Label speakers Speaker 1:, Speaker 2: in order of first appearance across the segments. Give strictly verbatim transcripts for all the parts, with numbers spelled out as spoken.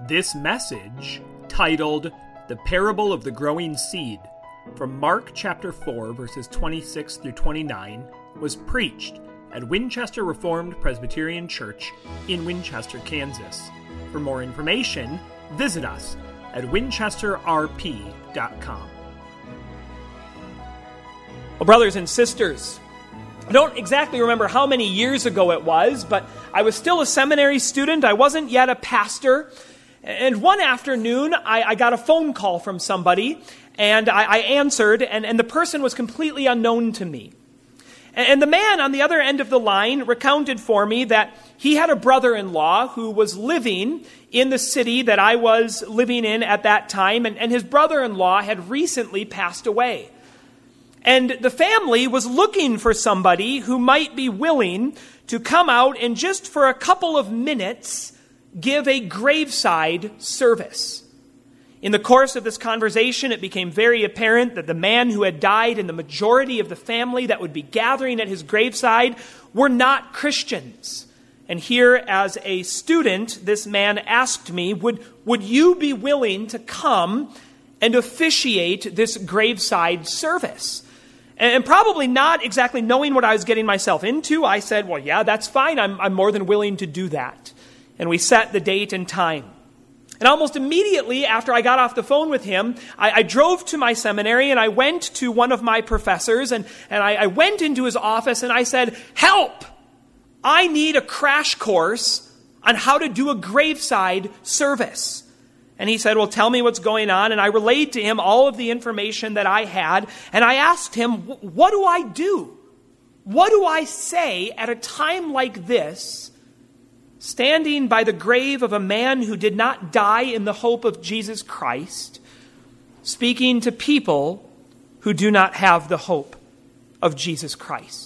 Speaker 1: This message, titled The Parable of the Growing Seed, from Mark chapter four, verses twenty-six through twenty-nine, was preached at Winchester Reformed Presbyterian Church in Winchester, Kansas. For more information, visit us at winchester r p dot com. Well, brothers and sisters, I don't exactly remember how many years ago it was, but I was still a seminary student. I wasn't yet a pastor. And one afternoon, I, I got a phone call from somebody, and I, I answered, and, and the person was completely unknown to me. And, and the man on the other end of the line recounted for me that he had a brother-in-law who was living in the city that I was living in at that time, and, and his brother-in-law had recently passed away. And the family was looking for somebody who might be willing to come out and just for a couple of minutes give a graveside service. In the course of this conversation, it became very apparent that the man who had died and the majority of the family that would be gathering at his graveside were not Christians. And here, as a student, this man asked me, would, would you be willing to come and officiate this graveside service? And probably not exactly knowing what I was getting myself into, I said, well, yeah, that's fine. I'm, I'm more than willing to do that. And we set the date and time. And almost immediately after I got off the phone with him, I, I drove to my seminary and I went to one of my professors and, and I, I went into his office and I said, help! I need a crash course on how to do a graveside service. And he said, well, tell me what's going on. And I relayed to him all of the information that I had. And I asked him, what do I do? What do I say at a time like this, standing by the grave of a man who did not die in the hope of Jesus Christ, speaking to people who do not have the hope of Jesus Christ?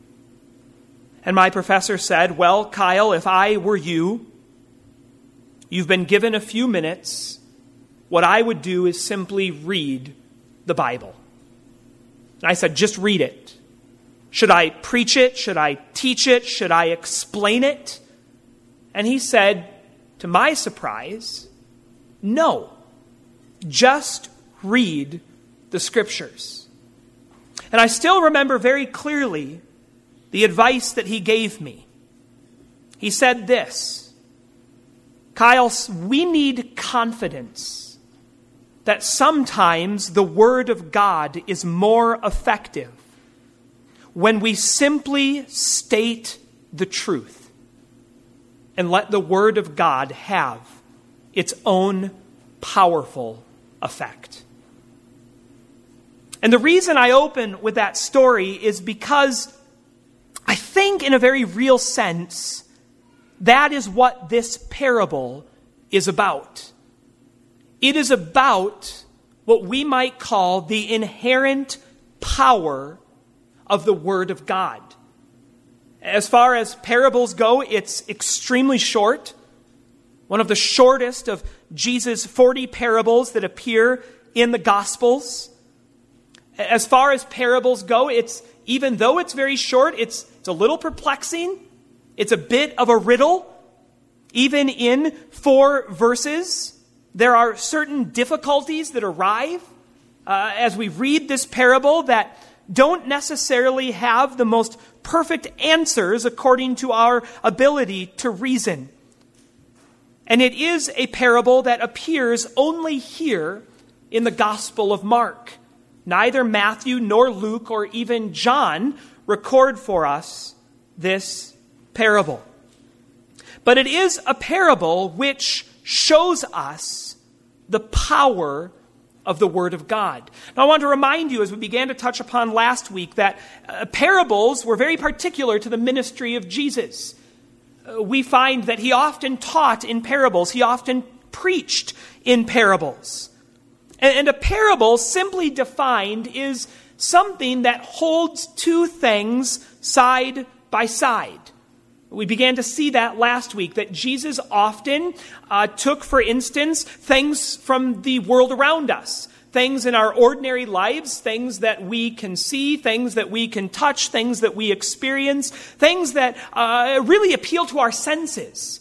Speaker 1: And my professor said, well, Kyle, if I were you, you've been given a few minutes. What I would do is simply read the Bible. And I said, just read it. Should I preach it? Should I teach it? Should I explain it? And he said, to my surprise, no. Just read the Scriptures. And I still remember very clearly the advice that he gave me. He said this, Kyle, we need confidence that sometimes the Word of God is more effective when we simply state the truth and let the Word of God have its own powerful effect. And the reason I open with that story is because I think in a very real sense, that is what this parable is about. It is about what we might call the inherent power of the Word of God. As far as parables go, it's extremely short. One of the shortest of Jesus' forty parables that appear in the Gospels. As far as parables go, it's even though it's very short, it's, it's a little perplexing. It's a bit of a riddle. Even in four verses, there are certain difficulties that arrive uh, as we read this parable that don't necessarily have the most perfect answers according to our ability to reason. And it is a parable that appears only here in the Gospel of Mark. Neither Matthew nor Luke or even John record for us this parable. But it is a parable which shows us the power of the Word of God. Now I want to remind you, as we began to touch upon last week, that uh, parables were very particular to the ministry of Jesus. Uh, we find that he often taught in parables. He often preached in parables. And, and a parable, simply defined, is something that holds two things side by side. We began to see that last week, that Jesus often uh, took, for instance, things from the world around us, things in our ordinary lives, things that we can see, things that we can touch, things that we experience, things that uh, really appeal to our senses.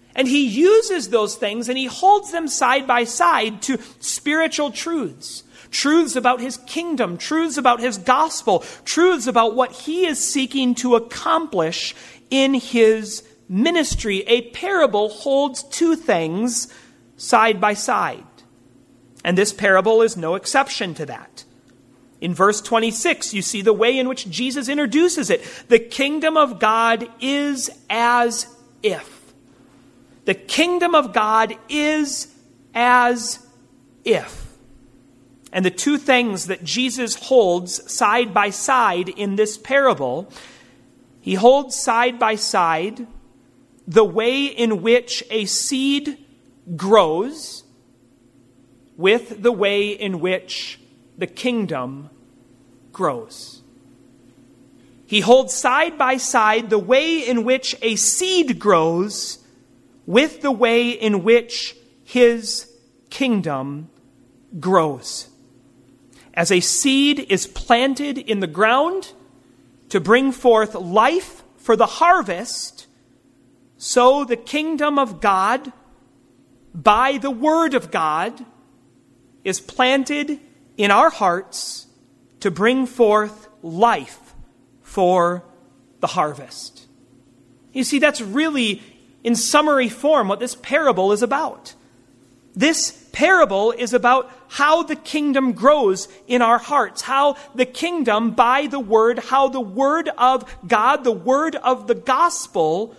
Speaker 1: And he uses those things and he holds them side by side to spiritual truths. Truths about his kingdom, truths about his gospel, truths about what he is seeking to accomplish in his ministry. A parable holds two things side by side. And this parable is no exception to that. In verse twenty-six, you see the way in which Jesus introduces it. The kingdom of God is as if. The kingdom of God is as if. And the two things that Jesus holds side by side in this parable, he holds side by side the way in which a seed grows with the way in which the kingdom grows. He holds side by side the way in which a seed grows with the way in which his kingdom grows. As a seed is planted in the ground to bring forth life for the harvest, so the kingdom of God, by the word of God, is planted in our hearts to bring forth life for the harvest. You see, that's really, in summary form, what this parable is about. This parable is about how the kingdom grows in our hearts, how the kingdom, by the word, how the word of God, the word of the gospel,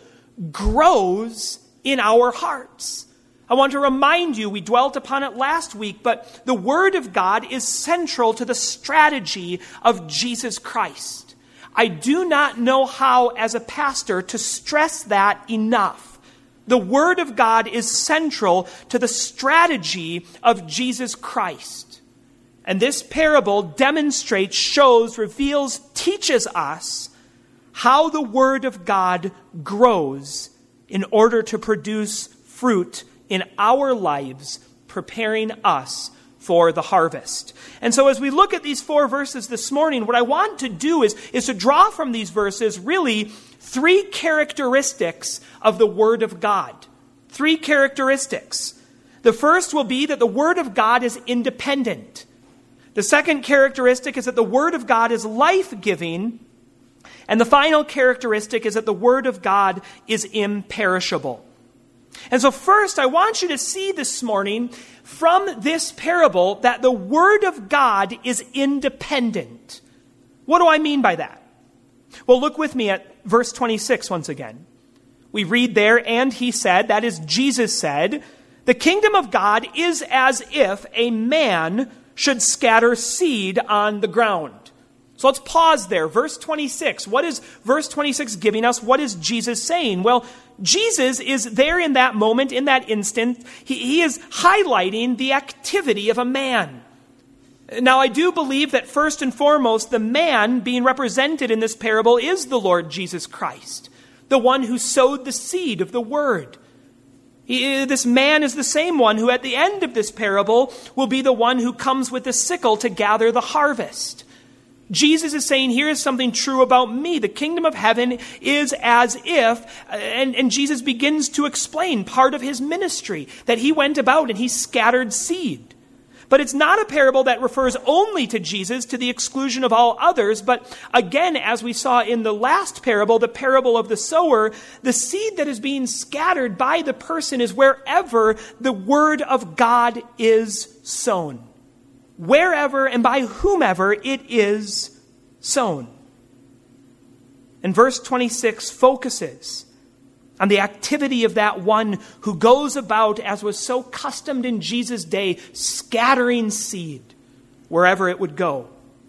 Speaker 1: grows in our hearts. I want to remind you, we dwelt upon it last week, but the word of God is central to the strategy of Jesus Christ. I do not know how, as a pastor, to stress that enough. The word of God is central to the strategy of Jesus Christ. And this parable demonstrates, shows, reveals, teaches us how the word of God grows in order to produce fruit in our lives, preparing us for the harvest. And so as we look at these four verses this morning, what I want to do is, is to draw from these verses really three characteristics of the Word of God. Three characteristics. The first will be that the Word of God is independent. The second characteristic is that the Word of God is life-giving. And the final characteristic is that the Word of God is imperishable. And so first, I want you to see this morning from this parable that the Word of God is independent. What do I mean by that? Well, look with me at verse twenty-six once again. We read there, and he said, that is, Jesus said, the kingdom of God is as if a man should scatter seed on the ground. So let's pause there. Verse twenty-six. What is verse twenty-six giving us? What is Jesus saying? Well, Jesus is there in that moment, in that instant. He, he is highlighting the activity of a man. Now, I do believe that first and foremost, the man being represented in this parable is the Lord Jesus Christ, the one who sowed the seed of the word. He, this man is the same one who at the end of this parable will be the one who comes with the sickle to gather the harvest. Jesus is saying, here is something true about me. The kingdom of heaven is as if, and, and Jesus begins to explain part of his ministry, that he went about and he scattered seed. But it's not a parable that refers only to Jesus to the exclusion of all others. But again, as we saw in the last parable, the parable of the sower, the seed that is being scattered by the person is wherever the word of God is sown. Wherever and by whomever it is sown. And verse twenty-six focuses on the activity of that one who goes about, as was so customed in Jesus' day, scattering seed wherever it would go.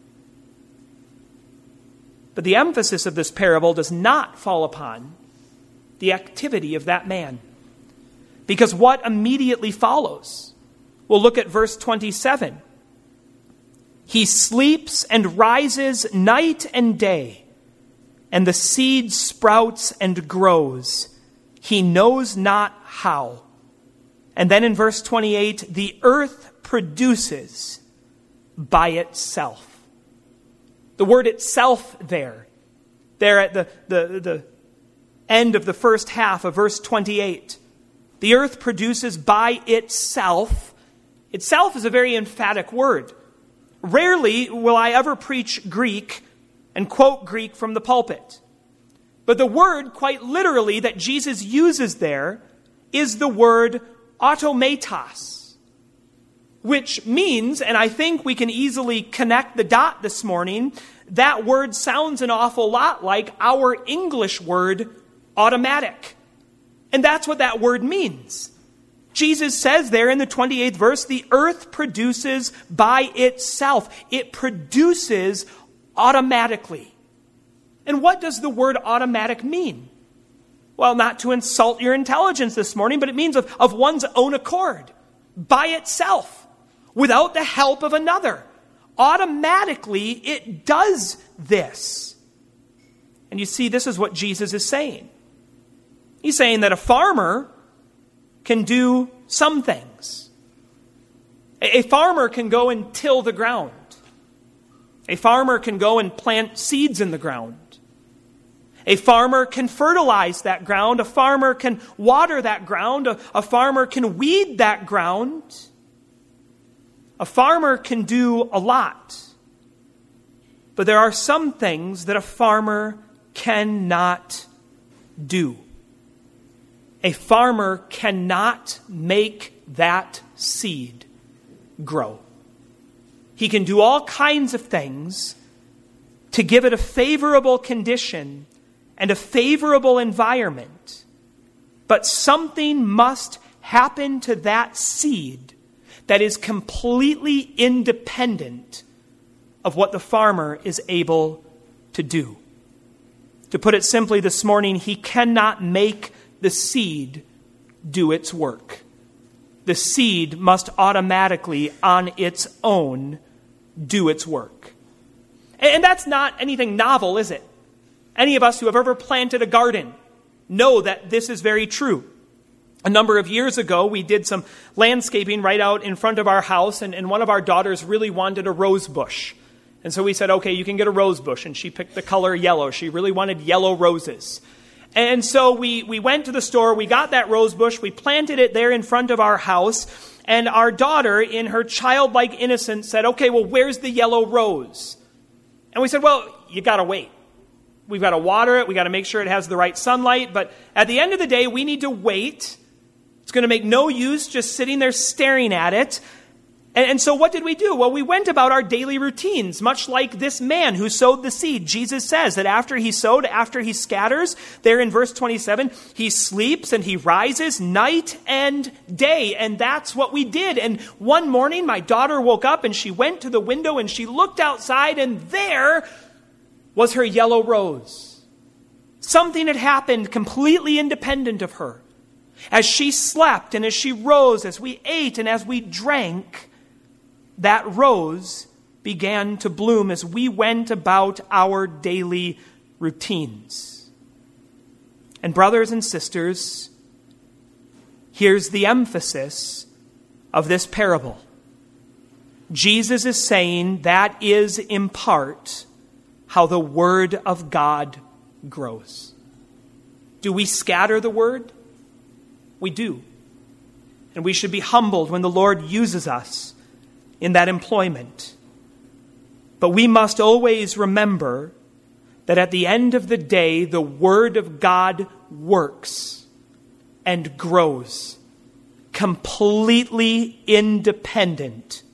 Speaker 1: But the emphasis of this parable does not fall upon the activity of that man. Because what immediately follows? We'll look at verse twenty-seven. He sleeps and rises night and day, and the seed sprouts and grows. He knows not how. And then in verse twenty-eight, the earth produces by itself. The word itself there, there at the, the, the end of the first half of verse twenty-eight, the earth produces by itself. Itself is a very emphatic word. Rarely will I ever preach Greek and quote Greek from the pulpit. But the word, quite literally, that Jesus uses there is the word automatos, which means, and I think we can easily connect the dot this morning, that word sounds an awful lot like our English word automatic. And that's what that word means. Jesus says there in the twenty-eighth verse, the earth produces by itself. It produces automatically. And what does the word automatic mean? Well, not to insult your intelligence this morning, but it means of, of one's own accord, by itself, without the help of another. Automatically, it does this. And you see, this is what Jesus is saying. He's saying that a farmer can do some things. A, a farmer can go and till the ground. A farmer can go and plant seeds in the ground. A farmer can fertilize that ground. A farmer can water that ground. A, a farmer can weed that ground. A farmer can do a lot. But there are some things that a farmer cannot do. A farmer cannot make that seed grow. He can do all kinds of things to give it a favorable condition and a favorable environment. But something must happen to that seed that is completely independent of what the farmer is able to do. To put it simply this morning, he cannot make the seed do its work. The seed must automatically, on its own, do its work. And that's not anything novel, is it? Any of us who have ever planted a garden know that this is very true. A number of years ago, we did some landscaping right out in front of our house, and, and one of our daughters really wanted a rose bush. And so we said, okay, you can get a rose bush. And she picked the color yellow. She really wanted yellow roses. And so we, we went to the store, we got that rose bush, we planted it there in front of our house, and our daughter, in her childlike innocence, said, okay, well, where's the yellow rose? And we said, well, you got to wait. We've got to water it, we got to make sure it has the right sunlight, but at the end of the day, we need to wait. It's going to make no use just sitting there staring at it. And, and so what did we do? Well, we went about our daily routines, much like this man who sowed the seed. Jesus says that after he sowed, after he scatters, there in verse twenty-seven, he sleeps and he rises night and day. And that's what we did. And one morning, my daughter woke up and she went to the window and she looked outside, and there was her yellow rose. Something had happened completely independent of her. As she slept and as she rose, as we ate and as we drank, that rose began to bloom as we went about our daily routines. And brothers and sisters, here's the emphasis of this parable. Jesus is saying that is in part how the Word of God grows. Do we scatter the Word? We do. And we should be humbled when the Lord uses us in that employment. But we must always remember that at the end of the day, the Word of God works and grows completely independent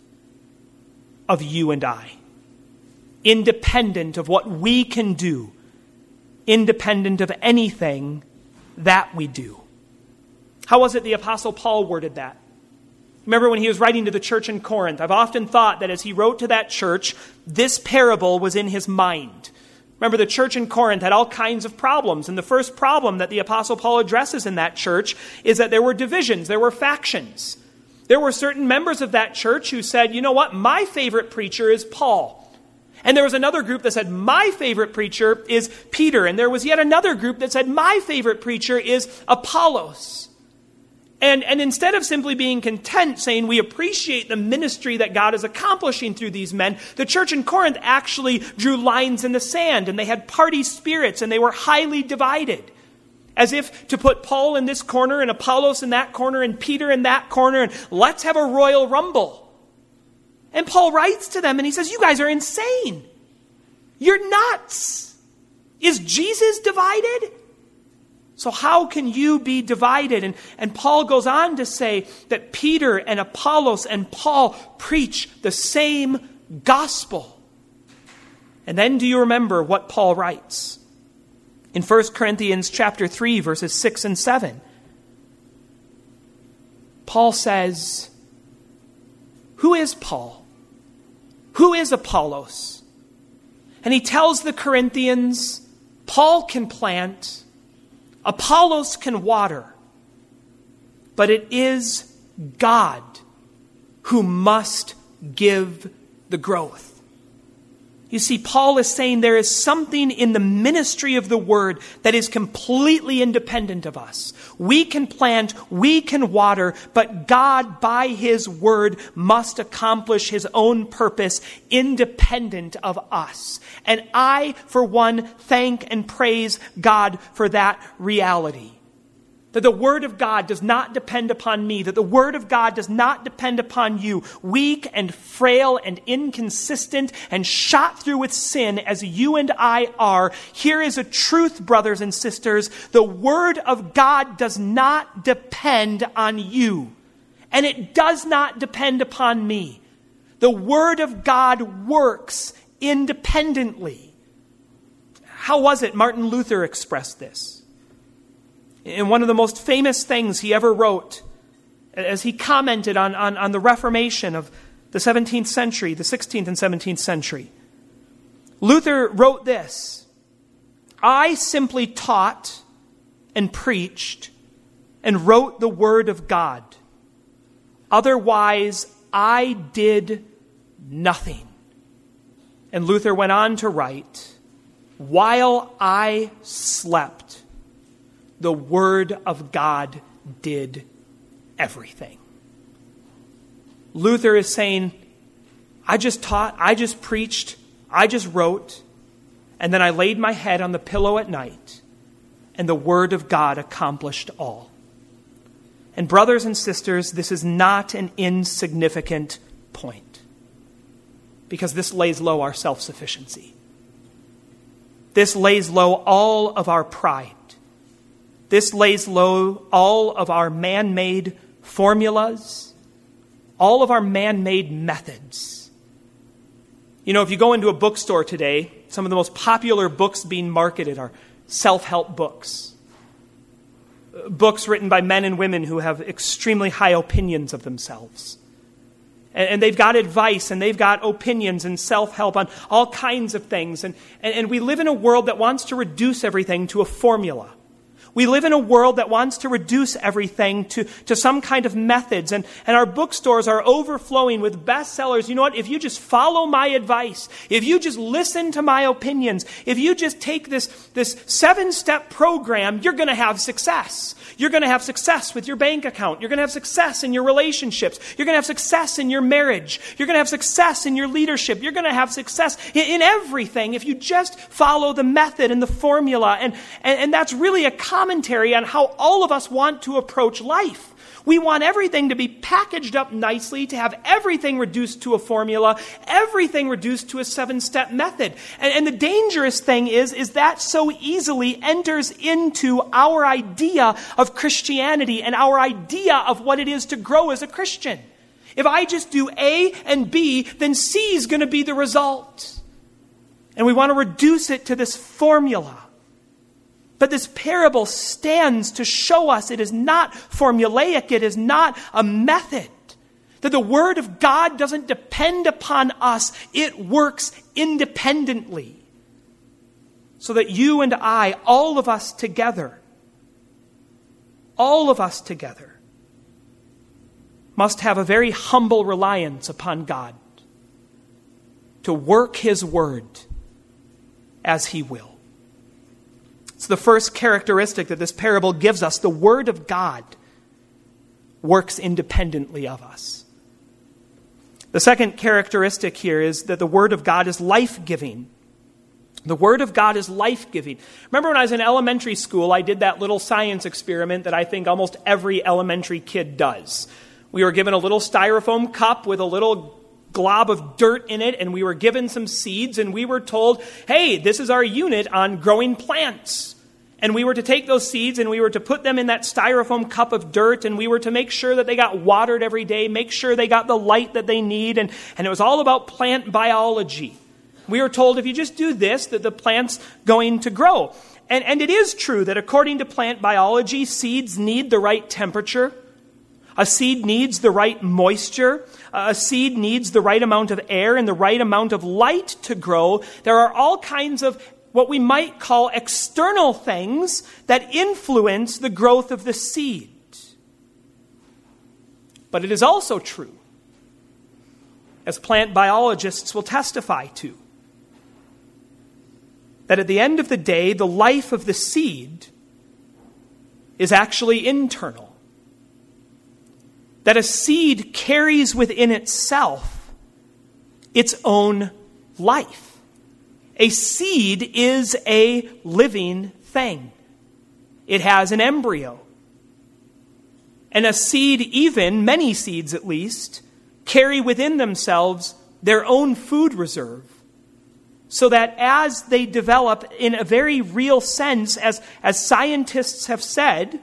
Speaker 1: of you and I. Independent of what we can do. Independent of anything that we do. How was it the Apostle Paul worded that? Remember when he was writing to the church in Corinth? I've often thought that as he wrote to that church, this parable was in his mind. Remember, the church in Corinth had all kinds of problems. And the first problem that the Apostle Paul addresses in that church is that there were divisions, there were factions. There were certain members of that church who said, you know what, my favorite preacher is Paul. And there was another group that said, my favorite preacher is Peter. And there was yet another group that said, my favorite preacher is Apollos. And, and instead of simply being content, saying we appreciate the ministry that God is accomplishing through these men, the church in Corinth actually drew lines in the sand, and they had party spirits, and they were highly divided. as if to put Paul in this corner and Apollos in that corner and Peter in that corner, and let's have a royal rumble. And Paul writes to them and he says, you guys are insane. You're nuts. Is Jesus divided? So how can you be divided? And, and Paul goes on to say that Peter and Apollos and Paul preach the same gospel. And then do you remember what Paul writes? In First Corinthians chapter three, verses six and seven, Paul says, who is Paul? Who is Apollos? And he tells the Corinthians, Paul can plant, Apollos can water, but it is God who must give the growth. You see, Paul is saying there is something in the ministry of the word that is completely independent of us. We can plant, we can water, but God, by his word, must accomplish his own purpose independent of us. And I, for one, thank and praise God for that reality. That the word of God does not depend upon me. That the word of God does not depend upon you. Weak and frail and inconsistent and shot through with sin as you and I are. Here is a truth, brothers and sisters. The word of God does not depend on you. And it does not depend upon me. The word of God works independently. How was it Martin Luther expressed this? In one of the most famous things he ever wrote, as he commented on, on, on the Reformation of the seventeenth century, the sixteenth and seventeenth century, Luther wrote this: I simply taught and preached and wrote the word of God. Otherwise, I did nothing. And Luther went on to write, while I slept, the word of God did everything. Luther is saying, I just taught, I just preached, I just wrote, and then I laid my head on the pillow at night, and the word of God accomplished all. And brothers and sisters, this is not an insignificant point, because this lays low our self-sufficiency. This lays low all of our pride. This lays low all of our man-made formulas, all of our man-made methods. You know, if you go into a bookstore today, some of the most popular books being marketed are self-help books. Books written by men and women who have extremely high opinions of themselves. And they've got advice and they've got opinions and self-help on all kinds of things. And, and we live in a world that wants to reduce everything to a formula. We live in a world that wants to reduce everything to, to some kind of methods. And, and our bookstores are overflowing with bestsellers. You know what? If you just follow my advice, if you just listen to my opinions, if you just take this, this seven-step program, you're going to have success. You're going to have success with your bank account. You're going to have success in your relationships. You're going to have success in your marriage. You're going to have success in your leadership. You're going to have success in, in everything if you just follow the method and the formula. And, and, and that's really a commentary on how all of us want to approach life. We want everything to be packaged up nicely, to have everything reduced to a formula, everything reduced to a seven-step method. And, and the dangerous thing is, is that so easily enters into our idea of Christianity and our idea of what it is to grow as a Christian. If I just do A and B, then C is going to be the result. And we want to reduce it to this formula. But this parable stands to show us it is not formulaic, it is not a method. That the word of God doesn't depend upon us, it works independently. So that you and I, all of us together, all of us together, must have a very humble reliance upon God to work His word as He will. It's the first characteristic that this parable gives us. The word of God works independently of us. The second characteristic here is that the word of God is life-giving. The Word of God is life-giving. Remember when I was in elementary school, I did that little science experiment that I think almost every elementary kid does. We were given a little styrofoam cup with a little glob of dirt in it, and we were given some seeds, and we were told, hey, this is our unit on growing plants. And we were to take those seeds and we were to put them in that styrofoam cup of dirt, and we were to make sure that they got watered every day, make sure they got the light that they need, and, and it was all about plant biology. We were told if you just do this, that the plant's going to grow. And, and it is true that according to plant biology, seeds need the right temperature. A seed needs the right moisture. A seed needs the right amount of air and the right amount of light to grow. There are all kinds of what we might call external things that influence the growth of the seed. But it is also true, as plant biologists will testify to, that at the end of the day, the life of the seed is actually internal. That a seed carries within itself its own life. A seed is a living thing. It has an embryo. And a seed, even, many seeds at least, carry within themselves their own food reserve. So that as they develop in a very real sense, as, as scientists have said,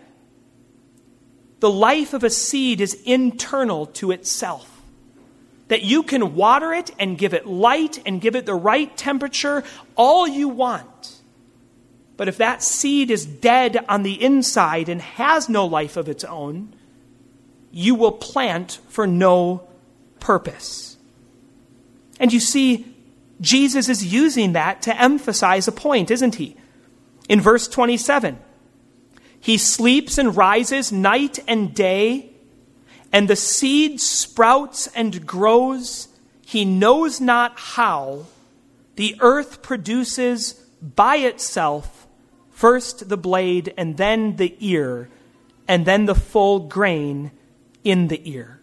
Speaker 1: the life of a seed is internal to itself. That you can water it and give it light and give it the right temperature all you want. But if that seed is dead on the inside and has no life of its own, you will plant for no purpose. And you see, Jesus is using that to emphasize a point, isn't he? In verse twenty-seven, he sleeps and rises night and day, and the seed sprouts and grows. He knows not how. The earth produces by itself first the blade, and then the ear, and then the full grain in the ear.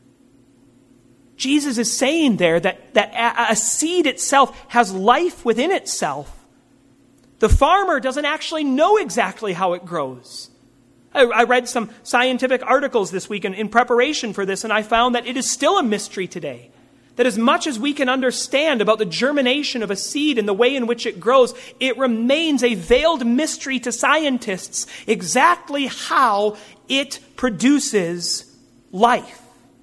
Speaker 1: Jesus is saying there that, that a seed itself has life within itself. The farmer doesn't actually know exactly how it grows. I, I read some scientific articles this week in, in preparation for this, and I found that it is still a mystery today. That as much as we can understand about the germination of a seed and the way in which it grows, it remains a veiled mystery to scientists exactly how it produces life.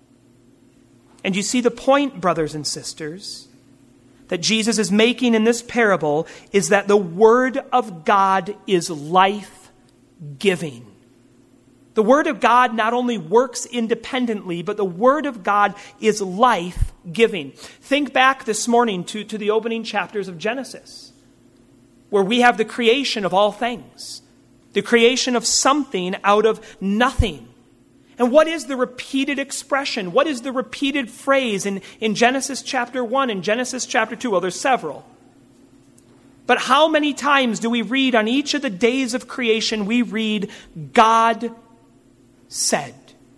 Speaker 1: And you see the point, brothers and sisters, that Jesus is making in this parable is that the Word of God is life-giving. The Word of God not only works independently, but the Word of God is life-giving. Think back this morning to, to the opening chapters of Genesis, where we have the creation of all things, the creation of something out of nothing. And what is the repeated expression? What is the repeated phrase in, in Genesis chapter one and Genesis chapter two? Well, there's several. But how many times do we read on each of the days of creation, we read, God said.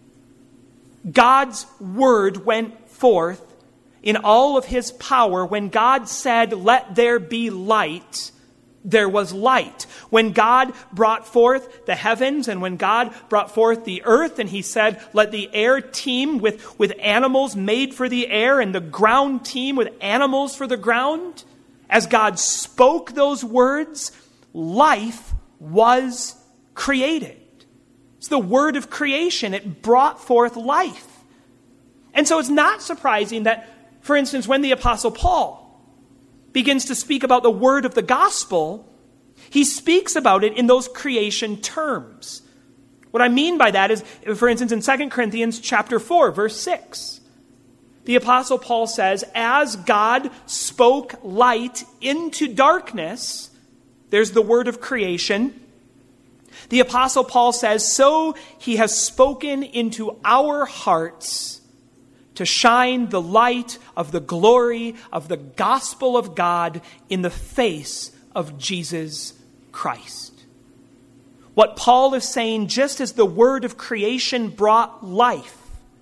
Speaker 1: God's word went forth in all of his power. When God said, let there be light, there was light. When God brought forth the heavens and when God brought forth the earth and he said, let the air teem with, with animals made for the air and the ground teem with animals for the ground, as God spoke those words, life was created. It's the word of creation. It brought forth life. And so it's not surprising that, for instance, when the Apostle Paul begins to speak about the word of the gospel, he speaks about it in those creation terms. What I mean by that is, for instance, in Second Corinthians chapter four, verse six, the Apostle Paul says, as God spoke light into darkness, there's the word of creation. The Apostle Paul says, so he has spoken into our hearts to shine the light of the glory of the gospel of God in the face of Jesus Christ. What Paul is saying, just as the word of creation brought life,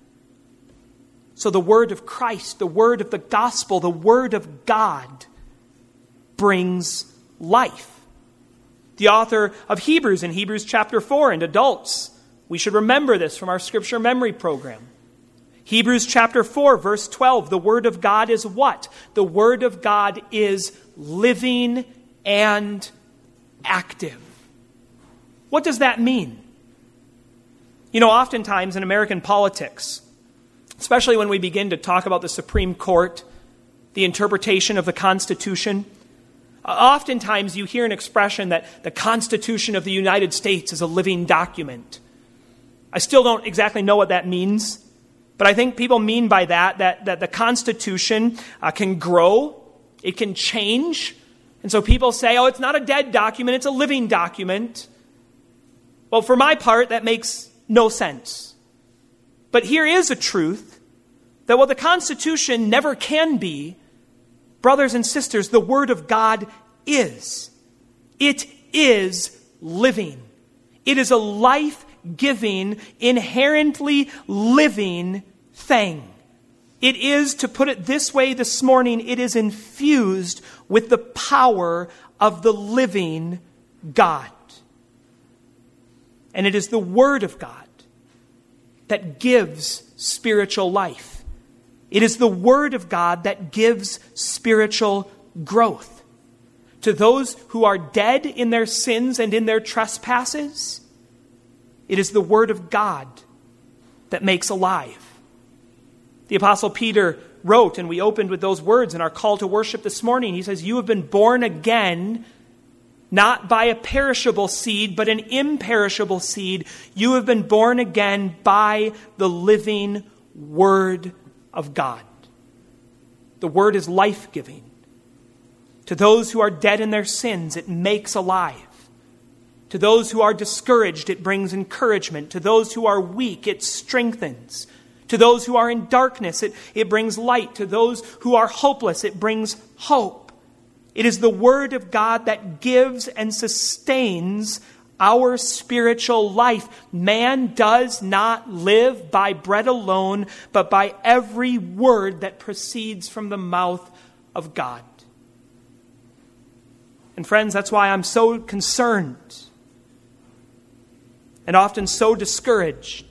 Speaker 1: so the word of Christ, the word of the gospel, the word of God brings life. The author of Hebrews in Hebrews chapter four, and adults, we should remember this from our scripture memory program. Hebrews chapter four, verse twelve, the Word of God is what? The Word of God is living and active. What does that mean? You know, oftentimes in American politics, especially when we begin to talk about the Supreme Court, the interpretation of the Constitution, oftentimes you hear an expression that the Constitution of the United States is a living document. I still don't exactly know what that means, but I think people mean by that that, that the Constitution uh, can grow, it can change, and so people say, oh, it's not a dead document, it's a living document. Well, for my part, that makes no sense. But here is a truth, that what the Constitution never can be, brothers and sisters, the Word of God is. It is living. It is a life-giving, inherently living thing. It is, to put it this way this morning, it is infused with the power of the living God. And it is the Word of God that gives spiritual life. It is the Word of God that gives spiritual growth. To those who are dead in their sins and in their trespasses, it is the Word of God that makes alive. The Apostle Peter wrote, and we opened with those words in our call to worship this morning. He says, you have been born again, not by a perishable seed, but an imperishable seed. You have been born again by the living Word of God. The Word is life-giving. To those who are dead in their sins, it makes alive. To those who are discouraged, it brings encouragement. To those who are weak, it strengthens. To those who are in darkness, it, it brings light. To those who are hopeless, it brings hope. It is the Word of God that gives and sustains our spiritual life. Man does not live by bread alone, but by every word that proceeds from the mouth of God. And friends, that's why I'm so concerned and often so discouraged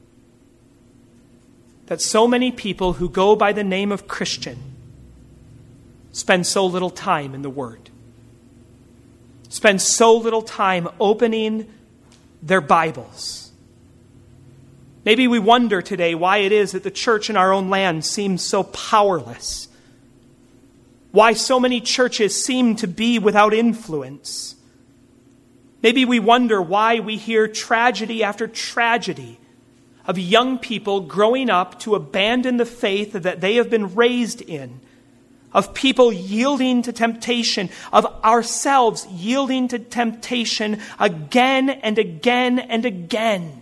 Speaker 1: that so many people who go by the name of Christian spend so little time in the Word. Spend so little time opening their Bibles. Maybe we wonder today why it is that the church in our own land seems so powerless. Why so many churches seem to be without influence. Maybe we wonder why we hear tragedy after tragedy of young people growing up to abandon the faith that they have been raised in, of people yielding to temptation, of ourselves yielding to temptation again and again and again.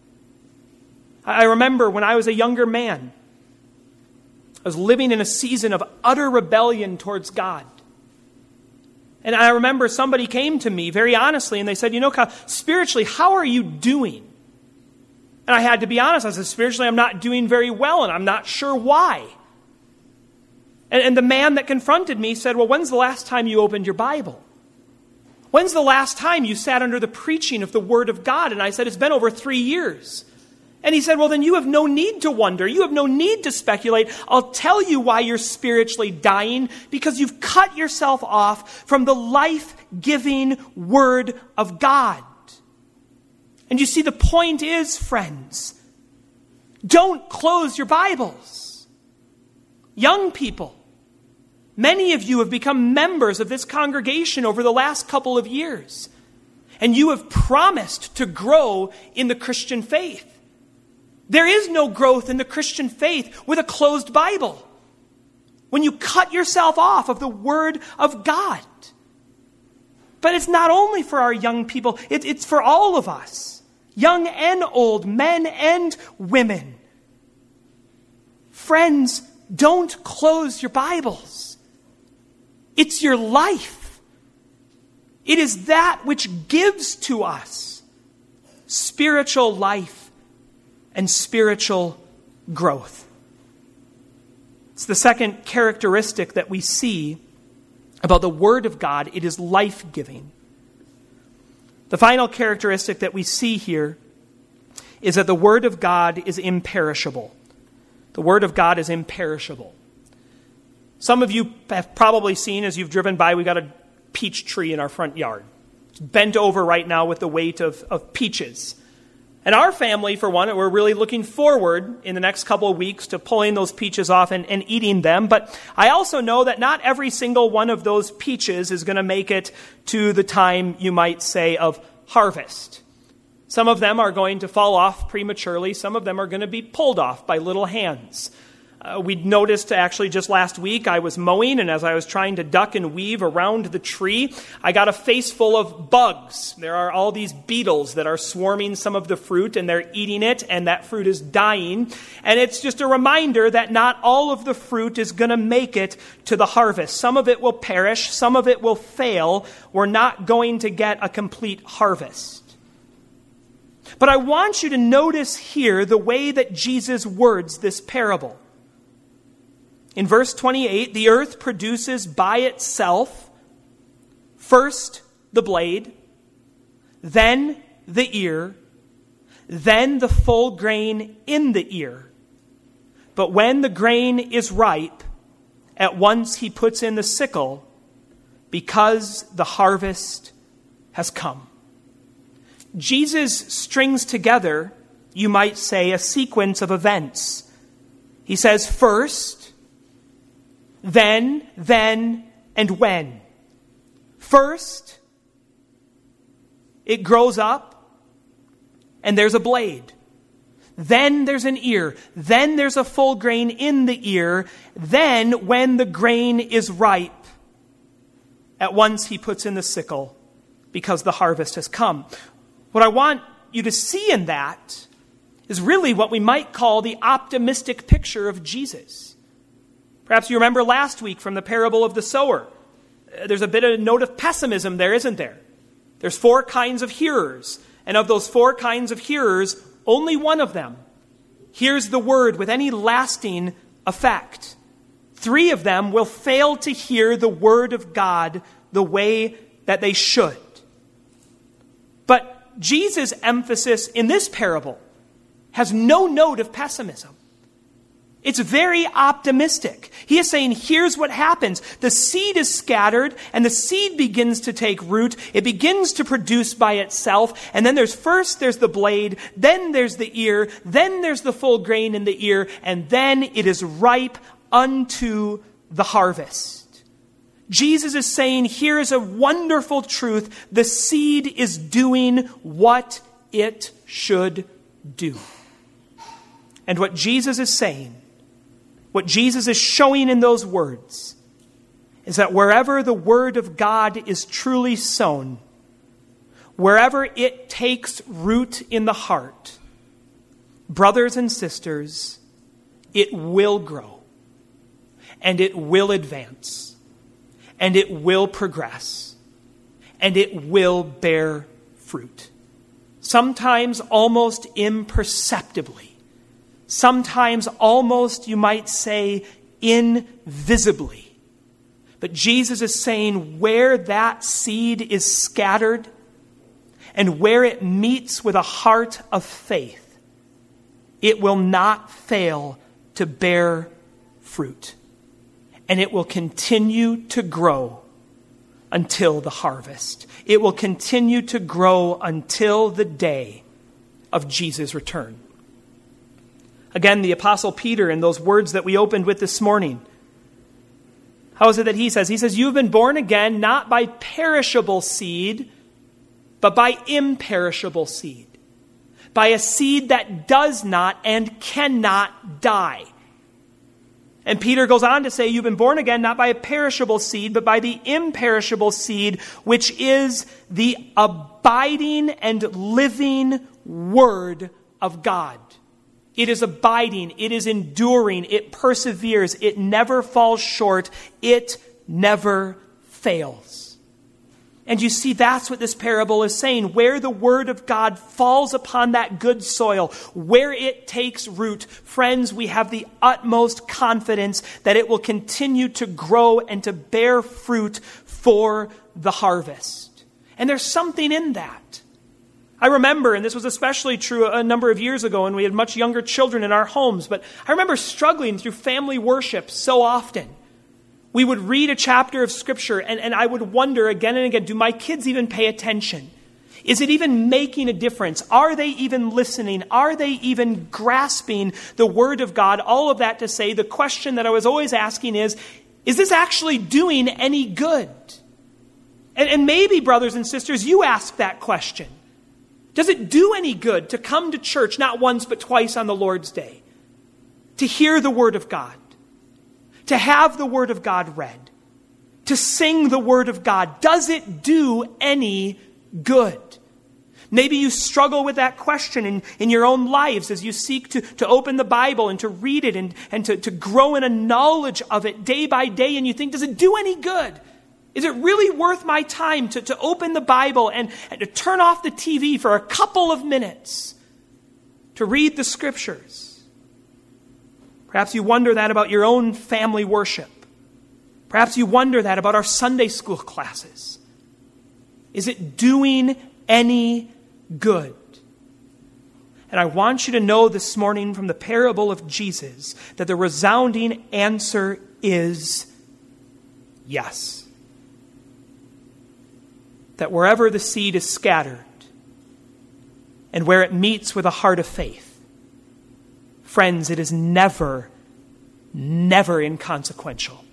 Speaker 1: I remember when I was a younger man, I was living in a season of utter rebellion towards God. And I remember somebody came to me very honestly and they said, you know, Kyle, spiritually, how are you doing? And I had to be honest. I said, spiritually, I'm not doing very well, and I'm not sure why. And, and the man that confronted me said, well, when's the last time you opened your Bible? When's the last time you sat under the preaching of the Word of God? And I said, it's been over three years. And he said, well, then you have no need to wonder. You have no need to speculate. I'll tell you why you're spiritually dying, because you've cut yourself off from the life-giving Word of God. And you see, the point is, friends, don't close your Bibles. Young people, many of you have become members of this congregation over the last couple of years, and you have promised to grow in the Christian faith. There is no growth in the Christian faith with a closed Bible. When you cut yourself off of the Word of God. But it's not only for our young people, it, it's for all of us. Young and old, men and women. Friends, don't close your Bibles. It's your life. It is that which gives to us spiritual life and spiritual growth. It's the second characteristic that we see about the Word of God, it is life-giving. The final characteristic that we see here is that the Word of God is imperishable. The Word of God is imperishable. Some of you have probably seen, as you've driven by, we got a peach tree in our front yard. It's bent over right now with the weight of, of peaches. And our family, for one, we're really looking forward in the next couple of weeks to pulling those peaches off and, and eating them. But I also know that not every single one of those peaches is going to make it to the time, you might say, of harvest. Some of them are going to fall off prematurely. Some of them are going to be pulled off by little hands. Uh, we noticed actually just last week I was mowing, and as I was trying to duck and weave around the tree, I got a face full of bugs. There are all these beetles that are swarming some of the fruit, and they're eating it, and that fruit is dying. And it's just a reminder that not all of the fruit is going to make it to the harvest. Some of it will perish. Some of it will fail. We're not going to get a complete harvest. But I want you to notice here the way that Jesus words this parable. In verse twenty-eight, the earth produces by itself first the blade, then the ear, then the full grain in the ear. But when the grain is ripe, at once he puts in the sickle, because the harvest has come. Jesus strings together, you might say, a sequence of events. He says first, then, then, and when. First, it grows up, and there's a blade. Then there's an ear. Then there's a full grain in the ear. Then, when the grain is ripe, at once he puts in the sickle, because the harvest has come. What I want you to see in that is really what we might call the optimistic picture of Jesus. Perhaps you remember last week from the parable of the sower. There's a bit of a note of pessimism there, isn't there? There's four kinds of hearers. And of those four kinds of hearers, only one of them hears the word with any lasting effect. Three of them will fail to hear the word of God the way that they should. But Jesus' emphasis in this parable has no note of pessimism. It's very optimistic. He is saying, here's what happens. The seed is scattered, and the seed begins to take root. It begins to produce by itself. And then there's first there's the blade, then there's the ear, then there's the full grain in the ear, and then it is ripe unto the harvest. Jesus is saying, here is a wonderful truth. The seed is doing what it should do. And what Jesus is saying, what Jesus is showing in those words, is that wherever the word of God is truly sown, wherever it takes root in the heart, brothers and sisters, it will grow, and it will advance, and it will progress, and it will bear fruit. Sometimes almost imperceptibly. Sometimes almost, you might say, invisibly. But Jesus is saying where that seed is scattered and where it meets with a heart of faith, it will not fail to bear fruit. And it will continue to grow until the harvest. It will continue to grow until the day of Jesus' return. Again, the Apostle Peter, in those words that we opened with this morning, how is it that he says? He says, you've been born again not by perishable seed, but by imperishable seed. By a seed that does not and cannot die. And Peter goes on to say, you've been born again not by a perishable seed, but by the imperishable seed, which is the abiding and living Word of God. It is abiding, it is enduring, it perseveres, it never falls short, it never fails. And you see, that's what this parable is saying. Where the word of God falls upon that good soil, where it takes root, friends, we have the utmost confidence that it will continue to grow and to bear fruit for the harvest. And there's something in that. I remember, and this was especially true a number of years ago when we had much younger children in our homes, but I remember struggling through family worship so often. We would read a chapter of Scripture, and, and I would wonder again and again, do my kids even pay attention? Is it even making a difference? Are they even listening? Are they even grasping the Word of God? All of that to say, the question that I was always asking is, is this actually doing any good? And, and maybe, brothers and sisters, you ask that question. Does it do any good to come to church not once but twice on the Lord's Day? To hear the Word of God? To have the Word of God read, to sing the Word of God, does it do any good? Maybe you struggle with that question in, in your own lives as you seek to, to open the Bible and to read it and, and to, to grow in a knowledge of it day by day, and you think, does it do any good? Is it really worth my time to, to open the Bible and, and to turn off the T V for a couple of minutes to read the Scriptures? Perhaps you wonder that about your own family worship. Perhaps you wonder that about our Sunday school classes. Is it doing any good? And I want you to know this morning from the parable of Jesus that the resounding answer is yes. That wherever the seed is scattered and where it meets with a heart of faith, friends, it is never, never inconsequential.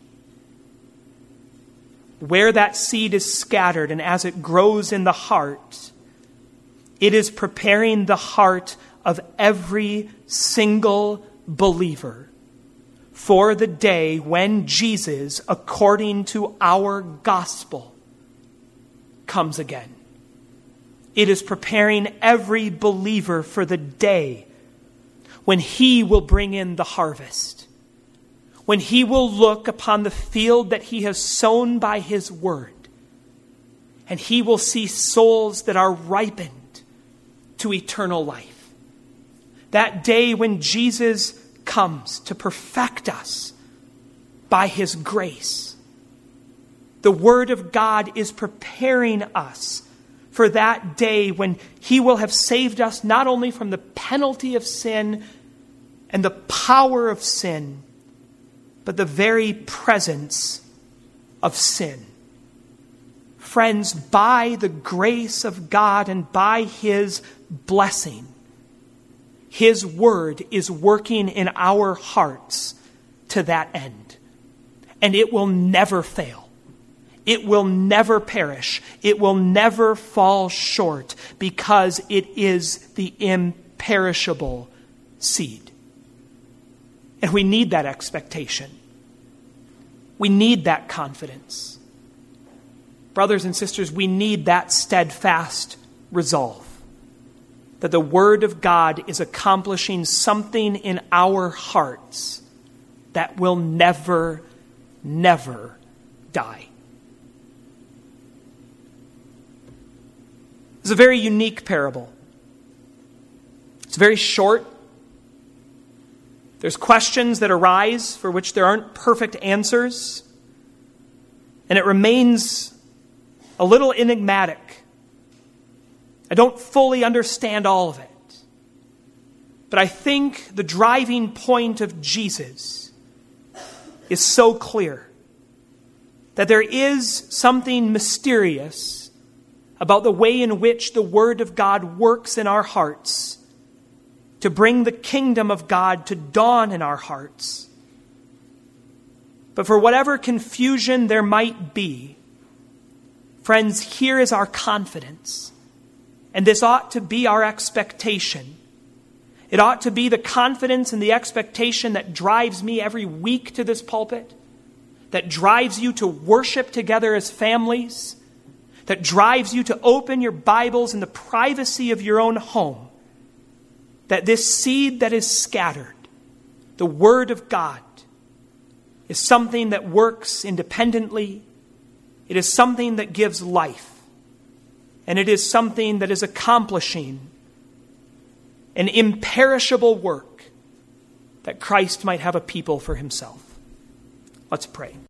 Speaker 1: Where that seed is scattered and as it grows in the heart, it is preparing the heart of every single believer for the day when Jesus, according to our gospel, comes again. It is preparing every believer for the day when he will bring in the harvest, when he will look upon the field that he has sown by his word, and he will see souls that are ripened to eternal life. That day when Jesus comes to perfect us by his grace, the word of God is preparing us for that day when he will have saved us not only from the penalty of sin and the power of sin, but the very presence of sin. Friends, by the grace of God and by his blessing, his word is working in our hearts to that end. And it will never fail. It will never perish. It will never fall short because it is the imperishable seed. And we need that expectation. We need that confidence. Brothers and sisters, we need that steadfast resolve that the Word of God is accomplishing something in our hearts that will never, never die. It's a very unique parable. It's very short. There's questions that arise for which there aren't perfect answers. And it remains a little enigmatic. I don't fully understand all of it. But I think the driving point of Jesus is so clear that there is something mysterious about the way in which the Word of God works in our hearts to bring the kingdom of God to dawn in our hearts. But for whatever confusion there might be, friends, here is our confidence. And this ought to be our expectation. It ought to be the confidence and the expectation that drives me every week to this pulpit, that drives you to worship together as families, that drives you to open your Bibles in the privacy of your own home, that this seed that is scattered, the Word of God, is something that works independently. It is something that gives life. And it is something that is accomplishing an imperishable work that Christ might have a people for himself. Let's pray.